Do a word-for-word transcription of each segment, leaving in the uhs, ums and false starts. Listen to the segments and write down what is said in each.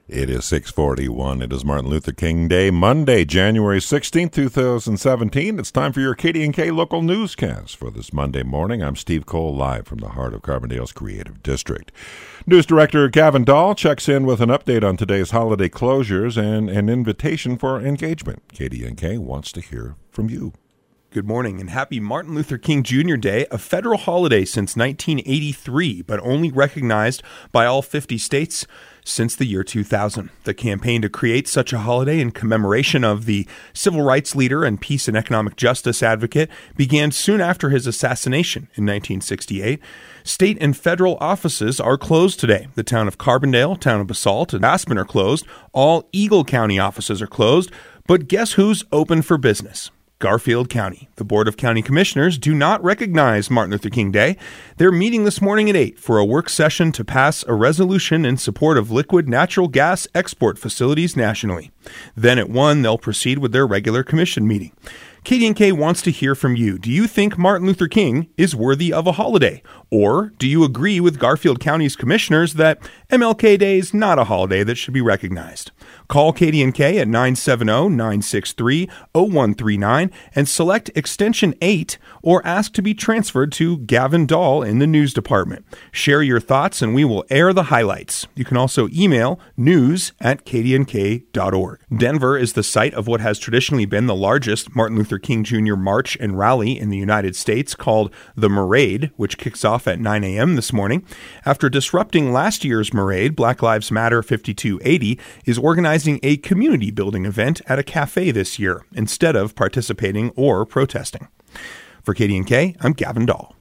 It is six forty-one. It is Martin Luther King Day, Monday, January sixteenth, twenty seventeen. It's time for your K D N K local newscast for this Monday morning. I'm Steve Cole, live from the heart of Carbondale's Creative District. News Director Gavin Dahl checks in with an update on today's holiday closures and an invitation for engagement. K D N K wants to hear from you. Good morning and happy Martin Luther King Junior Day, a federal holiday since nineteen eighty-three, but only recognized by all fifty states since the year two thousand. The campaign to create such a holiday in commemoration of the civil rights leader and peace and economic justice advocate began soon after his assassination in nineteen sixty-eight. State and federal offices are closed today. The town of Carbondale, town of Basalt, and Aspen are closed. All Eagle County offices are closed. But guess who's open for business? Garfield County. The Board of County Commissioners do not recognize Martin Luther King Day. They're meeting this morning at eight for a work session to pass a resolution in support of liquid natural gas export facilities nationally. Then at one, they'll proceed with their regular commission meeting. K D N K wants to hear from you. Do you think Martin Luther King is worthy of a holiday? Or do you agree with Garfield County's commissioners that M L K Day is not a holiday that should be recognized? Call K D N K at nine seven zero, nine six three, zero one three nine and select extension eight or ask to be transferred to Gavin Dahl in the news department. Share your thoughts and we will air the highlights. You can also email news at k d n k dot org. Denver is the site of what has traditionally been the largest Martin Luther King Junior march and rally in the United States, called the Marade, which kicks off at nine a.m. this morning. After disrupting last year's Marade, Black Lives Matter fifty-two eighty is organizing a community building event at a cafe this year instead of participating or protesting. For K D N K, I'm Gavin Dahl.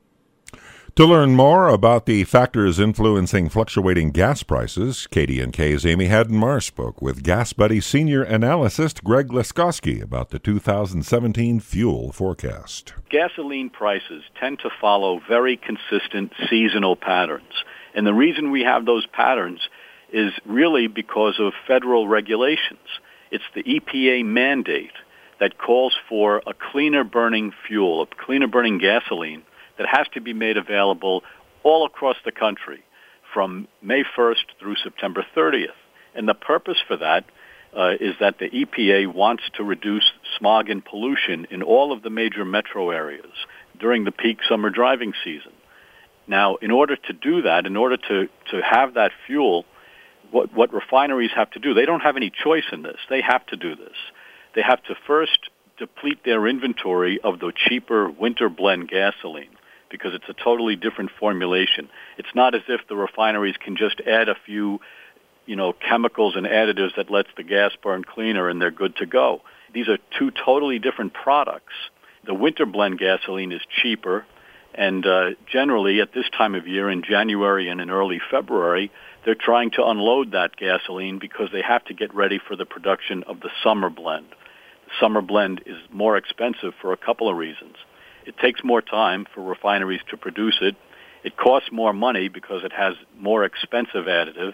To learn more about the factors influencing fluctuating gas prices, K D N K's Amy Haddon-Marsh spoke with Gas Buddy senior analyst Greg Laskowski about the two thousand seventeen fuel forecast. Gasoline prices tend to follow very consistent seasonal patterns. And the reason we have those patterns is really because of federal regulations. It's the E P A mandate that calls for a cleaner burning fuel, a cleaner burning gasoline, that has to be made available all across the country from May first through September thirtieth. And the purpose for that uh, is that the E P A wants to reduce smog and pollution in all of the major metro areas during the peak summer driving season. Now, in order to do that, in order to, to have that fuel, what, what refineries have to do, they don't have any choice in this. They have to do this. They have to first deplete their inventory of the cheaper winter blend gasoline, because it's a totally different formulation. It's not as if the refineries can just add a few, you know, chemicals and additives that lets the gas burn cleaner and they're good to go. These are two totally different products. The winter blend gasoline is cheaper, and uh, generally at this time of year, in January and in early February, they're trying to unload that gasoline because they have to get ready for the production of the summer blend. The summer blend is more expensive for a couple of reasons. It takes more time for refineries to produce it. It costs more money because it has more expensive additives,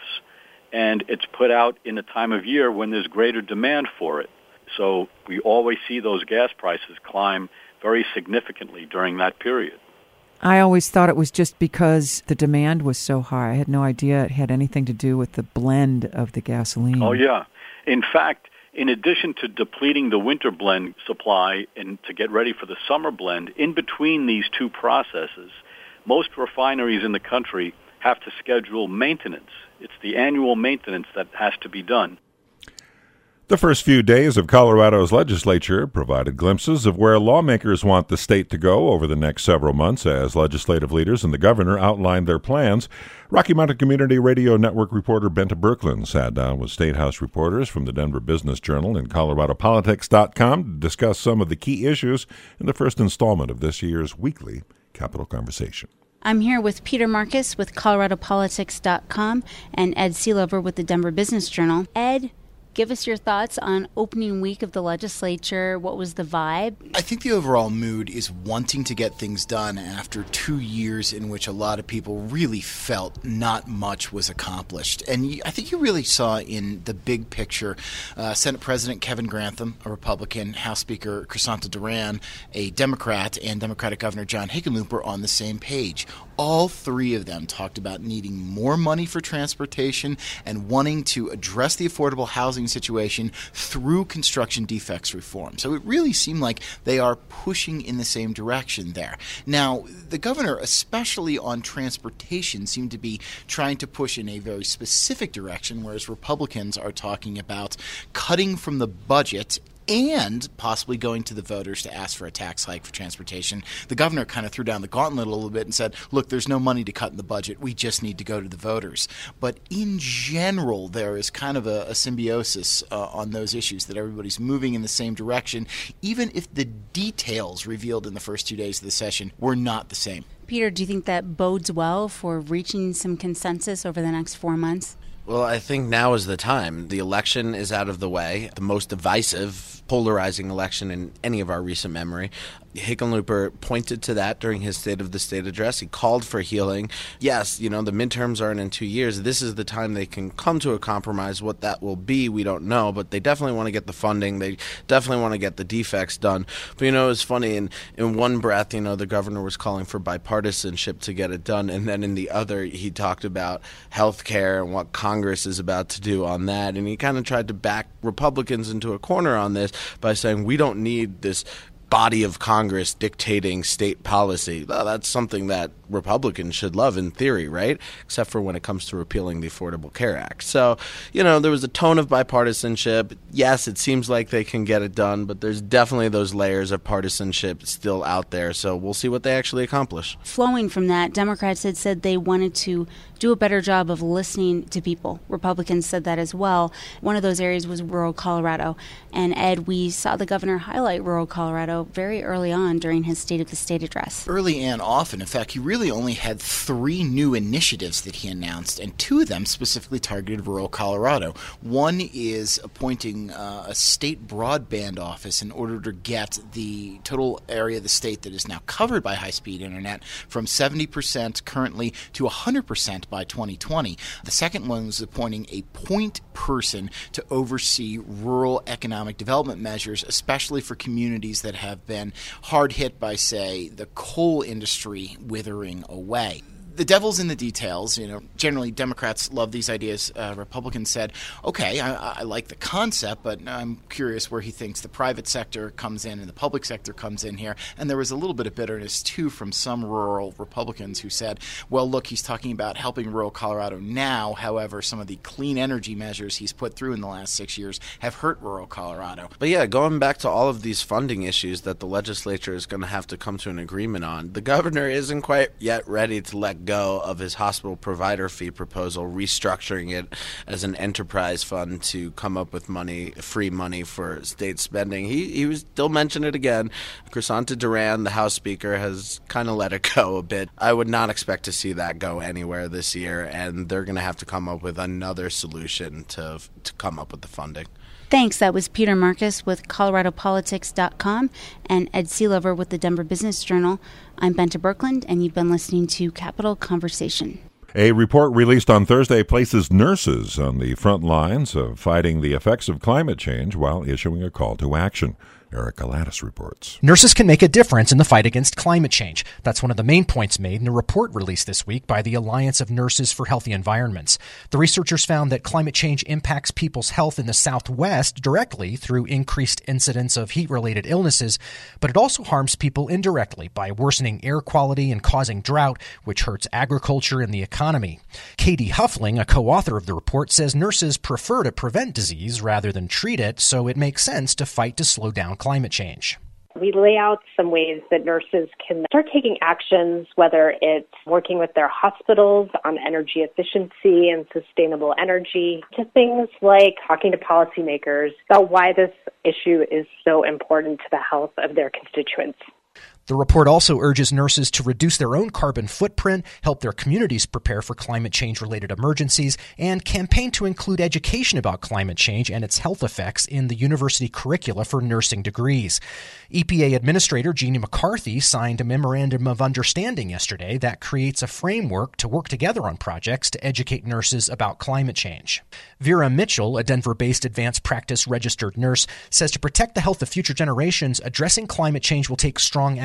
and it's put out in a time of year when there's greater demand for it. So we always see those gas prices climb very significantly during that period. I always thought it was just because the demand was so high. I had no idea it had anything to do with the blend of the gasoline. Oh, yeah. In fact, in addition to depleting the winter blend supply and to get ready for the summer blend, in between these two processes, most refineries in the country have to schedule maintenance. It's the annual maintenance that has to be done. The first few days of Colorado's legislature provided glimpses of where lawmakers want the state to go over the next several months as legislative leaders and the governor outlined their plans. Rocky Mountain Community Radio Network reporter Benta Brooklyn sat down with State House reporters from the Denver Business Journal and Colorado Politics dot com to discuss some of the key issues in the first installment of this year's weekly Capitol Conversation. I'm here with Peter Marcus with Colorado Politics dot com and Ed Seelover with the Denver Business Journal. Ed, give us your thoughts on opening week of the legislature. What was the vibe? I think the overall mood is wanting to get things done after two years in which a lot of people really felt not much was accomplished. And I think you really saw in the big picture uh, Senate President Kevin Grantham, a Republican, House Speaker Crisanta Duran, a Democrat, and Democratic Governor John Hickenlooper on the same page. all three of them talked about needing more money for transportation and wanting to address the affordable housing situation through construction defects reform. So it really seemed like they are pushing in the same direction there. Now, the governor, especially on transportation, seemed to be trying to push in a very specific direction, whereas Republicans are talking about cutting from the budget and possibly going to the voters to ask for a tax hike for transportation. The governor kind of threw down the gauntlet a little bit and said, look, there's no money to cut in the budget. We just need to go to the voters. But in general, there is kind of a, a symbiosis uh, on those issues, that everybody's moving in the same direction, even if the details revealed in the first two days of the session were not the same. Peter, do you think that bodes well for reaching some consensus over the next four months? Well, I think now is the time. The election is out of the way, the most divisive, polarizing election in any of our recent memory. Hickenlooper pointed to that during his State of the State address. He called for healing. Yes, you know, the midterms aren't in two years. This is the time they can come to a compromise. What that will be, we don't know, but they definitely want to get the funding. They definitely want to get the defects done. But, you know, it's funny, in, in one breath, you know, the governor was calling for bipartisanship to get it done, and then in the other, he talked about health care and what Congress is about to do on that, and he kind of tried to back Republicans into a corner on this by saying we don't need this body of Congress dictating state policy. Well, that's something that Republicans should love in theory, right? Except for when it comes to repealing the Affordable Care Act. So, you know, there was a tone of bipartisanship. Yes, it seems like they can get it done, but there's definitely those layers of partisanship still out there. So we'll see what they actually accomplish. Flowing from that, Democrats had said they wanted to do a better job of listening to people. Republicans said that as well. One of those areas was rural Colorado. And Ed, we saw the governor highlight rural Colorado very early on during his State of the State address. Early and often. In fact, he really only had three new initiatives that he announced, and two of them specifically targeted rural Colorado. One is appointing uh, a state broadband office in order to get the total area of the state that is now covered by high-speed internet from seventy percent currently to one hundred percent by twenty twenty. The second one was appointing a point person to oversee rural economic development measures, especially for communities that have been hard hit by, say, the coal industry withering away. The devil's in the details. You know, generally Democrats love these ideas. Uh, Republicans said, okay, I, I like the concept, but I'm curious where he thinks the private sector comes in and the public sector comes in here. And there was a little bit of bitterness, too, from some rural Republicans who said, well, look, he's talking about helping rural Colorado now. However, some of the clean energy measures he's put through in the last six years have hurt rural Colorado. But yeah, going back to all of these funding issues that the legislature is going to have to come to an agreement on, the governor isn't quite yet ready to let go of his hospital provider fee proposal, restructuring it as an enterprise fund to come up with money, free money for state spending. He he was still mentioning it again. Crisanta Duran, the House Speaker, has kind of let it go a bit. I would not expect to see that go anywhere this year, and they're going to have to come up with another solution to to come up with the funding. Thanks. That was Peter Marcus with Colorado Politics dot com and Ed Seelover with the Denver Business Journal. I'm Benta Birkeland, and you've been listening to Capital Conversation. A report released on Thursday places nurses on the front lines of fighting the effects of climate change while issuing a call to action. Eric Galatis reports. Nurses can make a difference in the fight against climate change. That's one of the main points made in a report released this week by the Alliance of Nurses for Healthy Environments. The researchers found that climate change impacts people's health in the Southwest directly through increased incidence of heat-related illnesses, but it also harms people indirectly by worsening air quality and causing drought, which hurts agriculture and the economy. Katie Huffling, a co-author of the report, says nurses prefer to prevent disease rather than treat it, so it makes sense to fight to slow down climate change. We lay out some ways that nurses can start taking actions, whether it's working with their hospitals on energy efficiency and sustainable energy, to things like talking to policymakers about why this issue is so important to the health of their constituents. The report also urges nurses to reduce their own carbon footprint, help their communities prepare for climate change-related emergencies, and campaign to include education about climate change and its health effects in the university curricula for nursing degrees. E P A Administrator Jeannie McCarthy signed a memorandum of understanding yesterday that creates a framework to work together on projects to educate nurses about climate change. Vera Mitchell, a Denver-based advanced practice registered nurse, says to protect the health of future generations, addressing climate change will take strong action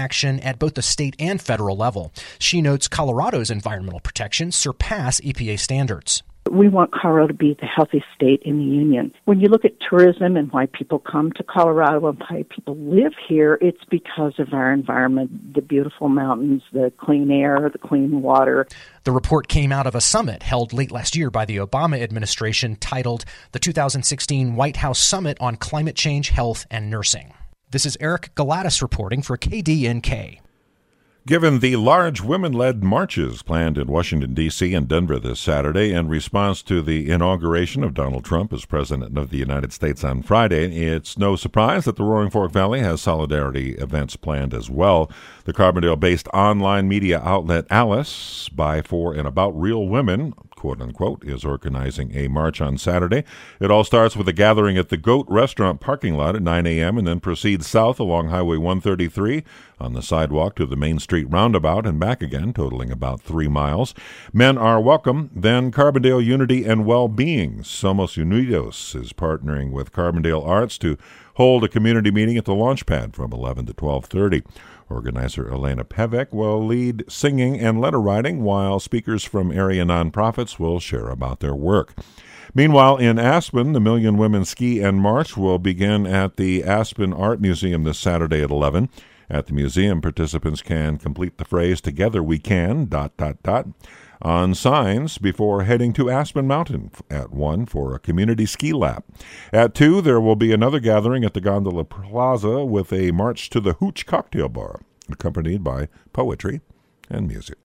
action at both the state and federal level. She notes Colorado's environmental protections surpass E P A standards. We want Colorado to be the healthiest state in the union. When you look at tourism and why people come to Colorado and why people live here, it's because of our environment, the beautiful mountains, the clean air, the clean water. The report came out of a summit held late last year by the Obama administration titled the two thousand sixteen White House Summit on Climate Change, Health, and Nursing. This is Eric Galatis reporting for K D N K. Given the large women-led marches planned in Washington, D C and Denver this Saturday in response to the inauguration of Donald Trump as President of the United States on Friday, it's no surprise that the Roaring Fork Valley has solidarity events planned as well. The Carbondale-based online media outlet Alice, by, for, and about real women, quote-unquote, is organizing a march on Saturday. It all starts with a gathering at the Goat Restaurant parking lot at nine a.m. and then proceeds south along Highway one thirty-three on the sidewalk to the Main Street roundabout and back again, totaling about three miles. Men are welcome. Then Carbondale Unity and Well-Being, Somos Unidos, is partnering with Carbondale Arts to hold a community meeting at the launch pad from eleven to twelve thirty. Organizer Elena Pevek will lead singing and letter writing, while speakers from area nonprofits will share about their work. Meanwhile, in Aspen, the Million Women Ski and March will begin at the Aspen Art Museum this Saturday at eleven. At the museum, participants can complete the phrase, "Together we can," dot, dot, dot, on signs before heading to Aspen Mountain at one for a community ski lap. At two, there will be another gathering at the Gondola Plaza with a march to the Hooch Cocktail Bar, accompanied by poetry and music.